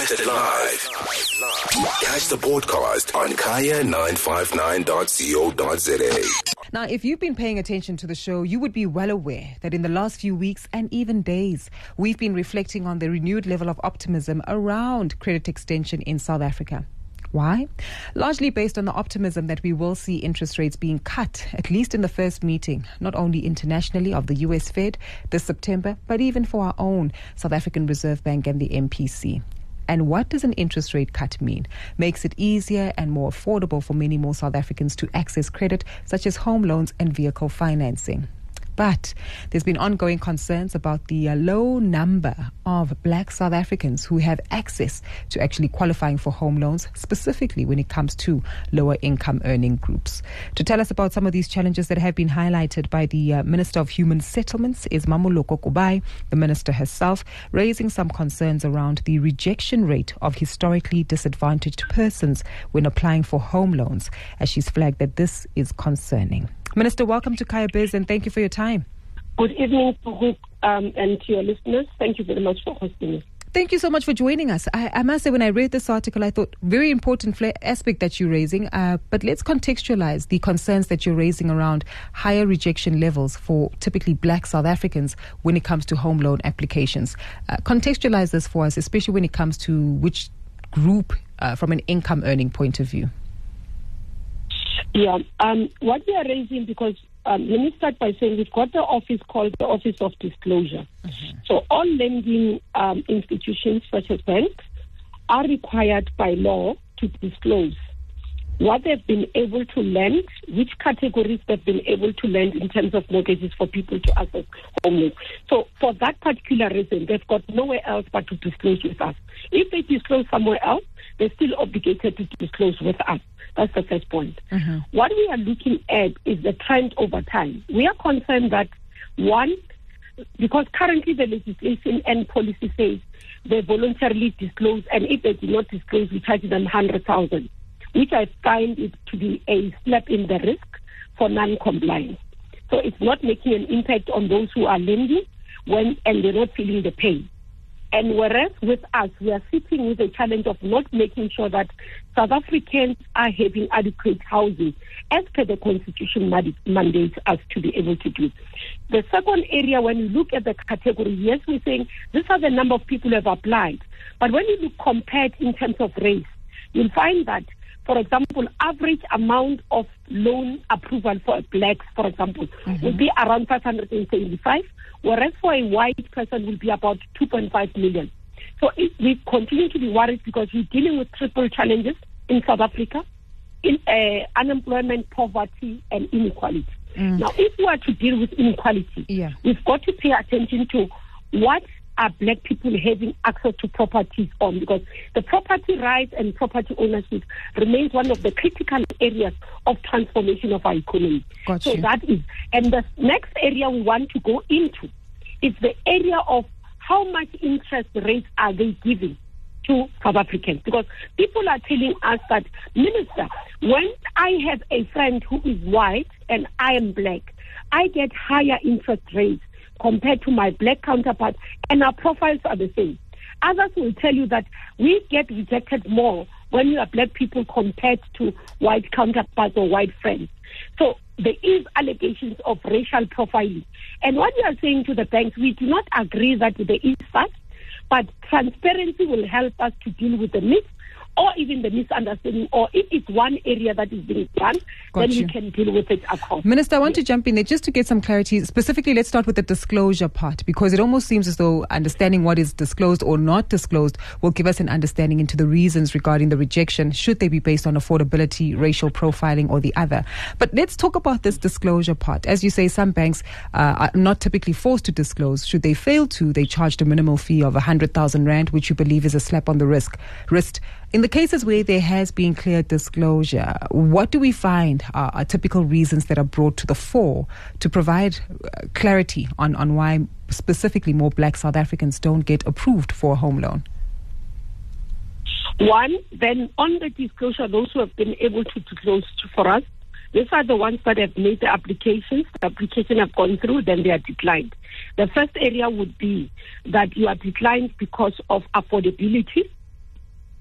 Broadcasted live. Catch the podcast on kaya959.co.za. Now, if you've been paying attention to the show, you would be well aware that in the last few weeks and even days, we've been reflecting on the renewed level of optimism around credit extension in South Africa. Why? Largely based on the optimism that we will see interest rates being cut, at least in the first meeting, not only internationally of the US Fed this September, but even for our own South African Reserve Bank and the MPC. And what does an interest rate cut mean? Makes it easier and more affordable for many more South Africans to access credit, such as home loans and vehicle financing. But there's been ongoing concerns about the low number of black South Africans who have access to actually qualifying for home loans, specifically when it comes to lower income earning groups. To tell us about some of these challenges that have been highlighted by the Minister of Human Settlements is Mamoloko Kubai, the minister herself, raising some concerns around the rejection rate of historically disadvantaged persons when applying for home loans, as she's flagged that this is concerning. Minister, welcome to Kaya Biz and thank you for your time. Good evening to Hook and to your listeners. Thank you very much for hosting me. Thank you so much for joining us. I must say, when I read this article, I thought very important aspect that you're raising, but let's contextualize the concerns that you're raising around higher rejection levels for typically black South Africans when it comes to home loan applications. Contextualize this for us, especially when it comes to which group from an income earning point of view. Yeah, what we are raising, because let me start by saying we've got the office called the Office of Disclosure. Mm-hmm. So all lending institutions such as banks are required by law to disclose what they've been able to lend, which categories they've been able to lend in terms of mortgages for people to access home loans. So for that particular reason, they've got nowhere else but to disclose with us. If they disclose somewhere else, they're still obligated to disclose with us. That's the first point. Mm-hmm. What we are looking at is the trend over time. We are concerned that, one, because currently the legislation and policy says they voluntarily disclose, and if they do not disclose, we charge them 100,000, which I find it to be a slap in the wrist for non-compliance. So it's not making an impact on those who are lending and they're not feeling the pain. And whereas with us, we are sitting with a challenge of not making sure that South Africans are having adequate housing as per the Constitution mandates us to be able to do. The second area, when you look at the category, yes, we're saying these are the number of people who have applied. But when you look compared in terms of race, you'll find that, for example, average amount of loan approval for blacks, for example, will be around 575, whereas for a white person will be about 2.5 million. So we continue to be worried because we're dealing with triple challenges in South Africa, in unemployment, poverty, and inequality. Now, if we are to deal with inequality, we've got to pay attention to what are black people having access to properties on, because the property rights and property ownership remains one of the critical areas of transformation of our economy. So that is, and the next area we want to go into is the area of how much interest rates are they giving to South Africans, because people are telling us that, Minister, when I have a friend who is white and I am black, I get higher interest rates compared to my black counterparts, and our profiles are the same. Others will tell you that we get rejected more when we are black people compared to white counterparts or white friends. So there is allegations of racial profiling. And what we are saying to the banks, we do not agree that there is such, but transparency will help us to deal with the myths or even the misunderstanding, or if it's one area that is being done, then we can deal with it across. Minister, I want to jump in there just to get some clarity. Specifically, let's start with the disclosure part, because it almost seems as though understanding what is disclosed or not disclosed will give us an understanding into the reasons regarding the rejection, should they be based on affordability, racial profiling, or the other. But let's talk about this disclosure part. As you say, some banks are not typically forced to disclose. Should they fail to, they charged a minimal fee of 100,000 Rand, which you believe is a slap on the wrist. In the cases where there has been clear disclosure, what do we find are typical reasons that are brought to the fore to provide clarity on why specifically more black South Africans don't get approved for a home loan? One, then on the disclosure, those who have been able to disclose for us, these are the ones that have made the applications. The application have gone through, then they are declined. The first area would be that you are declined because of affordability.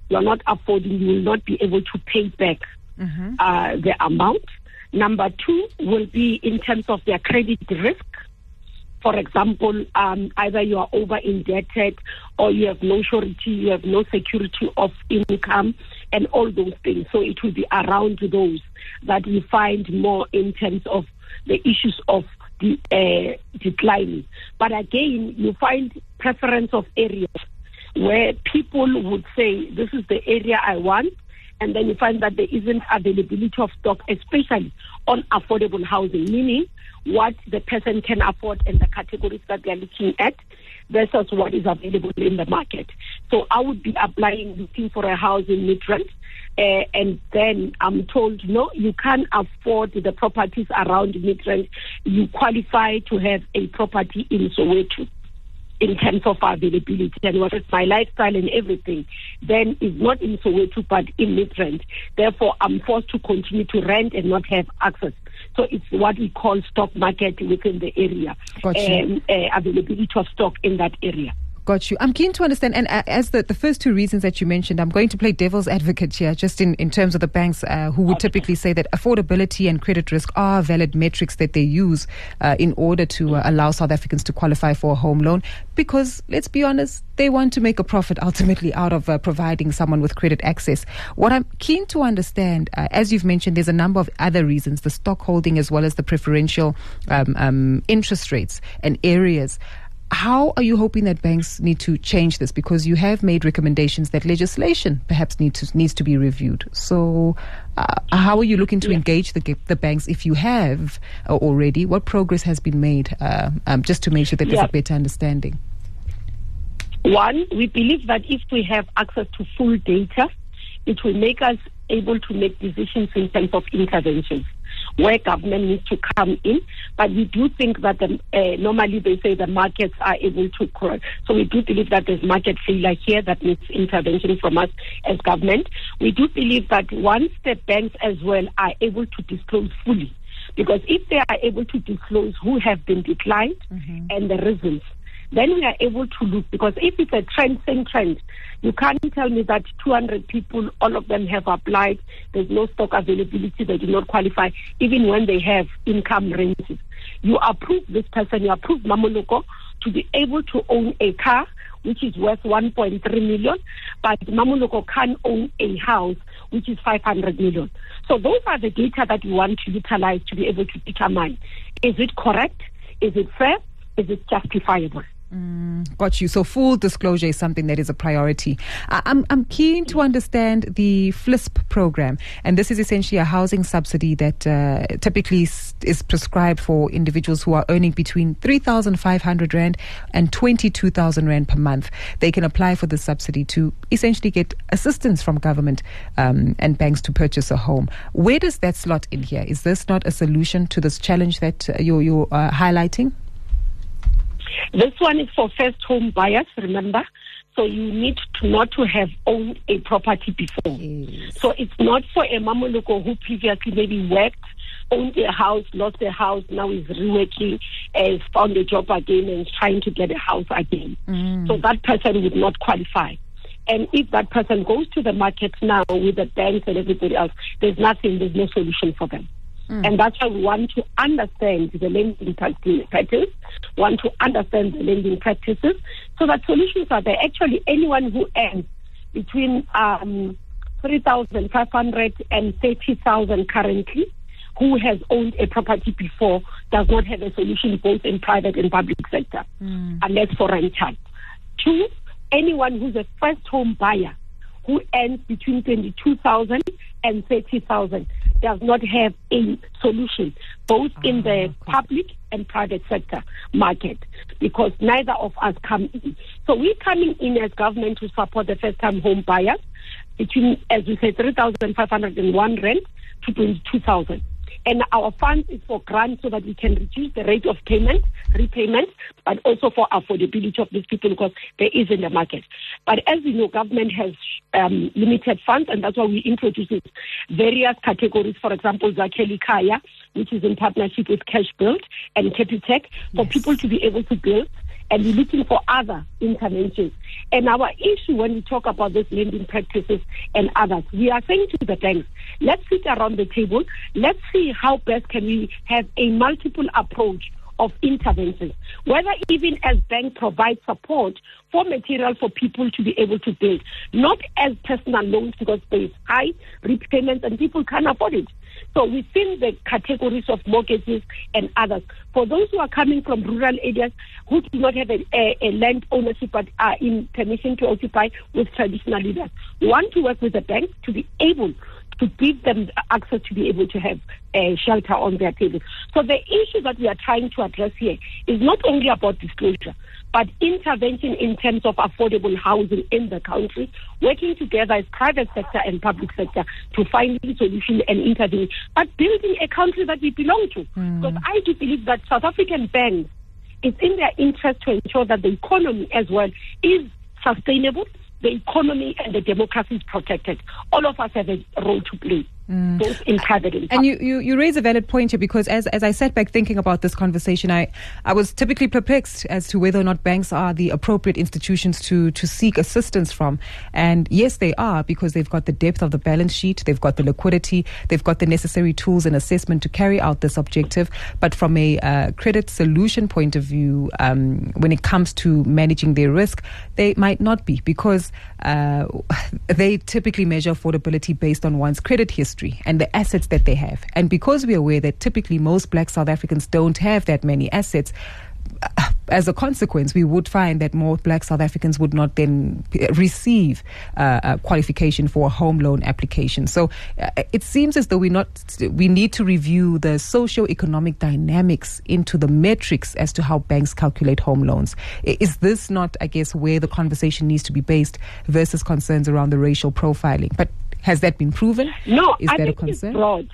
you are not affording, you will not be able to pay back the amount. Number two will be in terms of their credit risk. For example, either you are over indebted or you have no surety, you have no security of income and all those things. So it will be around those that we find more in terms of the issues of the declining. But again, you find preference of areas where people would say, this is the area I want, and then you find that there isn't availability of stock, especially on affordable housing, meaning what the person can afford and the categories that they are looking at versus what is available in the market. So I would be applying, looking for a house in Midrand, and then I'm told, no, you can't afford the properties around Midrand. You qualify to have a property in Soweto in terms of availability, and what is my lifestyle and everything, then is not in Soweto but in Midrand. Therefore, I'm forced to continue to rent and not have access. So it's what we call stock market within the area, availability of stock in that area. Got you. I'm keen to understand, and as the first two reasons that you mentioned, I'm going to play devil's advocate here, just in terms of the banks who would typically say that affordability and credit risk are valid metrics that they use in order to allow South Africans to qualify for a home loan, because, let's be honest, they want to make a profit ultimately out of providing someone with credit access. What I'm keen to understand, as you've mentioned, there's a number of other reasons, the stock holding as well as the preferential interest rates and areas. How are you hoping that banks need to change this? Because you have made recommendations that legislation perhaps needs to be reviewed. So how are you looking to engage the banks, if you have already? What progress has been made just to make sure that there's a better understanding? One, we believe that if we have access to full data, it will make us able to make decisions in terms of interventions where government needs to come in. But we do think that normally they say the markets are able to correct. So we do believe that there's market failure here that needs intervention from us as government. We do believe that once the banks as well are able to disclose fully, because if they are able to disclose who have been declined and the reasons, then we are able to look, because if it's a same trend, you can't tell me that 200 people, all of them have applied, there's no stock availability, they do not qualify, even when they have income ranges. You approve this person, you approve Mamoloko to be able to own a car, which is worth 1.3 million, but Mamoloko can't own a house, which is 500 million. So those are the data that we want to utilize to be able to determine, is it correct, is it fair, is it justifiable? Got you. So full disclosure is something that is a priority. I'm keen to understand the FLISP program, and this is essentially a housing subsidy that typically is prescribed for individuals who are earning between 3,500 Rand and 22,000 Rand per month. They can apply for the subsidy to essentially get assistance from government and banks to purchase a home. Where does that slot in here? Is this not a solution to this challenge that you're highlighting? This one is for first home buyers, remember? So you need not to have owned a property before. Yes. So it's not for a Mamoloko who previously maybe worked, owned a house, lost a house, now is reworking, has found a job again and is trying to get a house again. So that person would not qualify. And if that person goes to the market now with the banks and everybody else, there's no solution for them. And that's why we want to understand the lending practices, want to understand the lending practices, so that solutions are there. Actually, anyone who earns between 3,500 and 30,000 currently, who has owned a property before, does not have a solution both in private and public sector, unless for rental. Two, anyone who's a first home buyer who earns between 22,000 and 30,000 does not have a solution, both in the public and private sector market, because neither of us come in. So we're coming in as government to support the first-time home buyers between, as we say, 3,501 Rand to 22,000. And our funds is for grants so that we can reduce the rate of repayment, but also for affordability of these people, because there isn't a market. But as you know, government has limited funds, and that's why we introduced various categories. For example, Zakhele Khaya, which is in partnership with Cash Build and Capitec, for people to be able to build and we're looking for other interventions. And our issue when we talk about these lending practices and others, we are saying to the banks, let's sit around the table, let's see how best can we have a multiple approach of interventions, whether even as banks provide support for material for people to be able to build, not as personal loans because there is high repayments and people can't afford it. So within the categories of mortgages and others, for those who are coming from rural areas who do not have a land ownership but are in permission to occupy with traditional leaders, we want to work with the banks to be able to give them access to be able to have shelter on their tables. So the issue that we are trying to address here is not only about disclosure, but intervention in terms of affordable housing in the country, working together as private sector and public sector to find a solution and intervene, but building a country that we belong to. Because I do believe that South African banks, it's in their interest to ensure that the economy as well is sustainable, the economy and the democracy is protected. All of us have a role to play, both in private and public. And you raise a valid point here, because as I sat back thinking about this conversation, I was typically perplexed as to whether or not banks are the appropriate institutions to seek assistance from. And yes, they are, because they've got the depth of the balance sheet, they've got the liquidity, they've got the necessary tools and assessment to carry out this objective. But from a credit solution point of view, when it comes to managing their risk, they might not be, because they typically measure affordability based on one's credit history and the assets that they have. And because we're aware that typically most Black South Africans don't have that many assets, as a consequence, we would find that more Black South Africans would not then receive a qualification for a home loan application. So it seems as though we need to review the socio-economic dynamics into the metrics as to how banks calculate home loans. Is this not, I guess, where the conversation needs to be based versus concerns around the racial profiling? But has that been proven? No, Is I that think a concern? It's broad.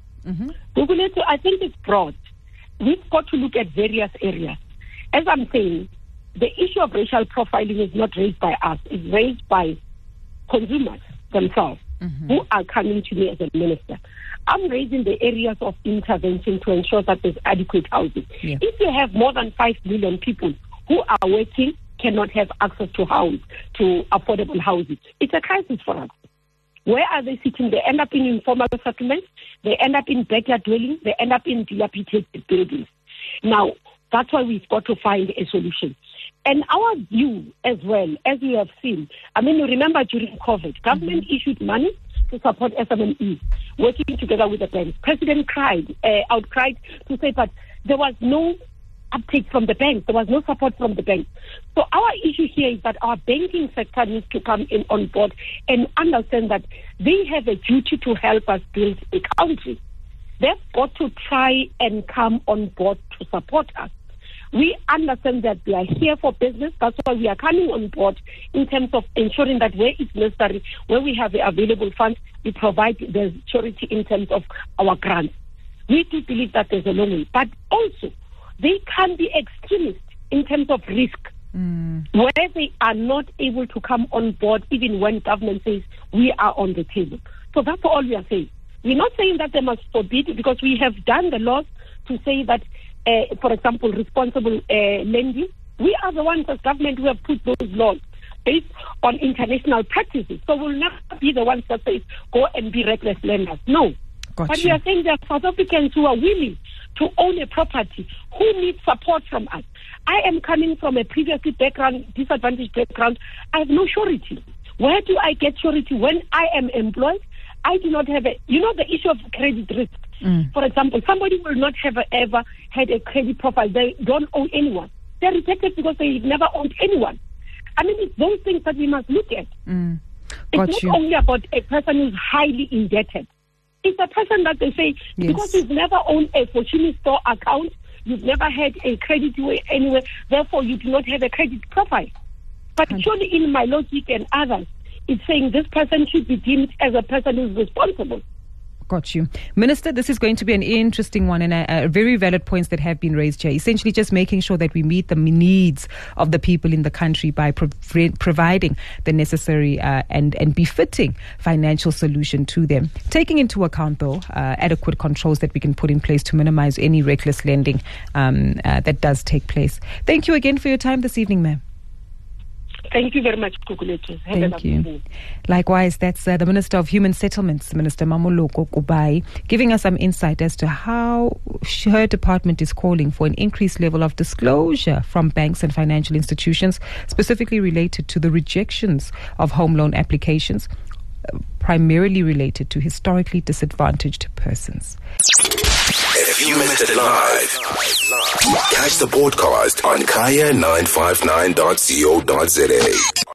I think it's broad. We've got to look at various areas. As I'm saying, the issue of racial profiling is not raised by us. It's raised by consumers themselves who are coming to me as a minister. I'm raising the areas of intervention to ensure that there's adequate housing. Yeah. If you have more than 5 million people who are working, cannot have access to affordable housing, it's a crisis for us. Where are they sitting? They end up in informal settlements. They end up in backyard dwellings. They end up in dilapidated buildings. Now, that's why we've got to find a solution. And our view as well, as you have seen, I mean, you remember during COVID, government issued money to support SMME, working together with the banks. President outcried to say, but there was no uptake from the banks. There was no support from the banks. So our issue here is that our banking sector needs to come in on board and understand that they have a duty to help us build a country. They've got to try and come on board to support us. We understand that they are here for business. That's why we are coming on board in terms of ensuring that where it's necessary, where we have the available funds, we provide the surety in terms of our grants. We do believe that there's a long way. But also, they can be extremist in terms of risk, where they are not able to come on board even when government says we are on the table. So that's all we are saying. We're not saying that they must forbid it, because we have done the laws to say that, for example, responsible lending. We are the ones as government who have put those laws based on international practices. So we'll never be the ones that say, go and be reckless lenders. No. Gotcha. But we are saying there are South Africans who are willing to own a property, who need support from us. I am coming from a previously disadvantaged background. I have no surety. Where do I get surety when I am employed? I do not have the issue of credit risk. For example, somebody will not have ever had a credit profile. They don't own anyone. They're rejected because they've never owned anyone. I mean, it's those things that we must look at. It's not only about a person who's highly indebted. It's a person that they say, because you've never owned a Fortune store account, you've never had a credit anywhere, therefore you do not have a credit profile. But surely in my logic and others, it's saying this person should be deemed as a person who's responsible. Got you. Minister, this is going to be an interesting one and a very valid points that have been raised here. Essentially just making sure that we meet the needs of the people in the country by providing the necessary and befitting financial solution to them. Taking into account, though, adequate controls that we can put in place to minimize any reckless lending that does take place. Thank you again for your time this evening, ma'am. Thank you very much, Kukuletu. Thank you. Likewise, that's the Minister of Human Settlements, Minister Mamoloko Kubai, giving us some insight as to how her department is calling for an increased level of disclosure from banks and financial institutions, specifically related to the rejections of home loan applications, primarily related to historically disadvantaged persons. If you missed it live, catch the podcast on kaya959.co.za.